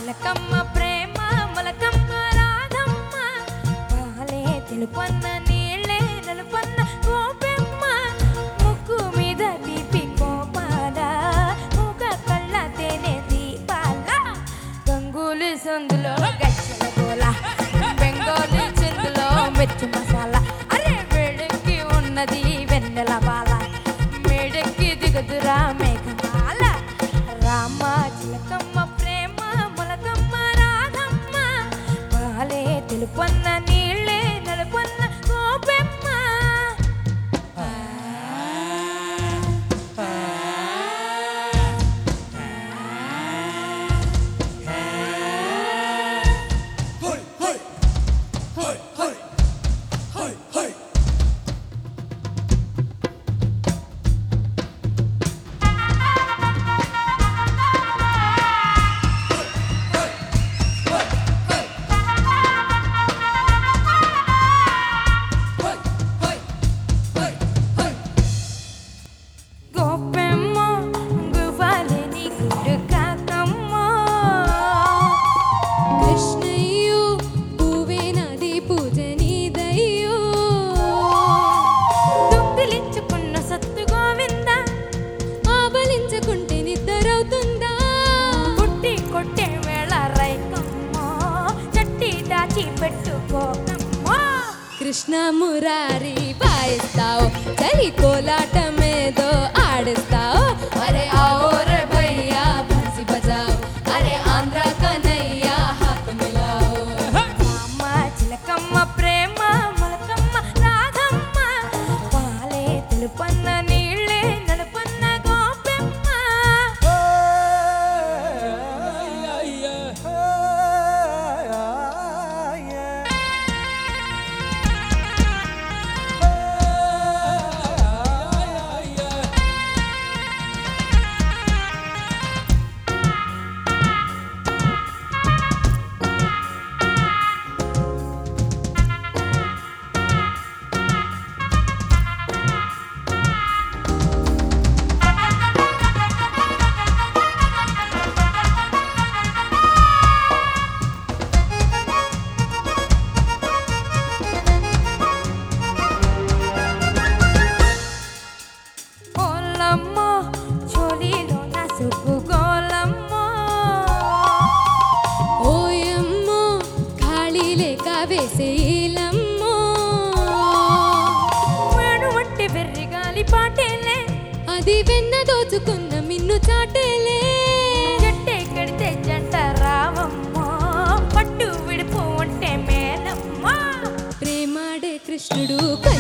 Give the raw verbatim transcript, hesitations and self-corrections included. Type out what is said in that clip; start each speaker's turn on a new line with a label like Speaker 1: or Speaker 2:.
Speaker 1: చిలకమ్మ ప్రేమ మొలకమ్మ రాధమ్మ పాలే తెలుపన్న నీళ్ళే నలుపన్న గోపెమ్మ ముక్కు మీద తీపి కోపాల ముఖ కళ్ళ తేనె దీపాల గంగూలు సందులో గచ్చల గోల బెంగాలీ చిందులో మిర్చి మసాలా అరే వేడెక్కి ఉన్నది వెన్నెల బాల మేడెక్కి దిగుదురా మేఘమాల రామ చిలకమ్మ ప్రేమ మొలకమ్మ రాధమ్మ పాలే తెలుపన్న నీళ్ళే నలుపన్న గోపెమ్మ గోపెమ్మ గువ్వలే నీ గుడ్డు కాకమ్మ
Speaker 2: కృష్ణయ్యో పువ్వే నాది పూజ నీదయ్యో
Speaker 1: దొంగిలించుకున్న సత్తు గోవింద
Speaker 2: ఆవలించకుంటే నిద్రవుతుందా
Speaker 1: పుట్టి కొట్టే వేళ రైకమ్మ చట్టి దాచి పెట్టుకోకమ్మ
Speaker 2: కృష్ణ మురారి పాయిస్తావు చలి కోలాటమేదో ఆడిస్తావు అరే आओ रे भैया बंसी बजाओ अरे आंध्र कन्हैया हाथ मिलाओ
Speaker 1: రామ చిలకమ్మ ప్రేమ మొలకమ్మ రాధమ్మ పాలే తెలుపన్న నీళ్ళే నలుపన్న గోపెమ్మ ఓలమ్మ చోలీలో నా సుబ్బు గోలమ్మ
Speaker 2: ఓయమ్మో ఖాళీ లేక వేసేలమ్మో
Speaker 1: వేణు వంటి వెర్రి గాలి పాటేలే
Speaker 2: అది వెన్న దోచుకున్న మిన్ను చాటేలే
Speaker 1: జట్టే కడితే జంట రావమ్మ పట్టు విడుపు ఉంటే మేనమ్మ
Speaker 2: ప్రేమాడే కృష్ణుడు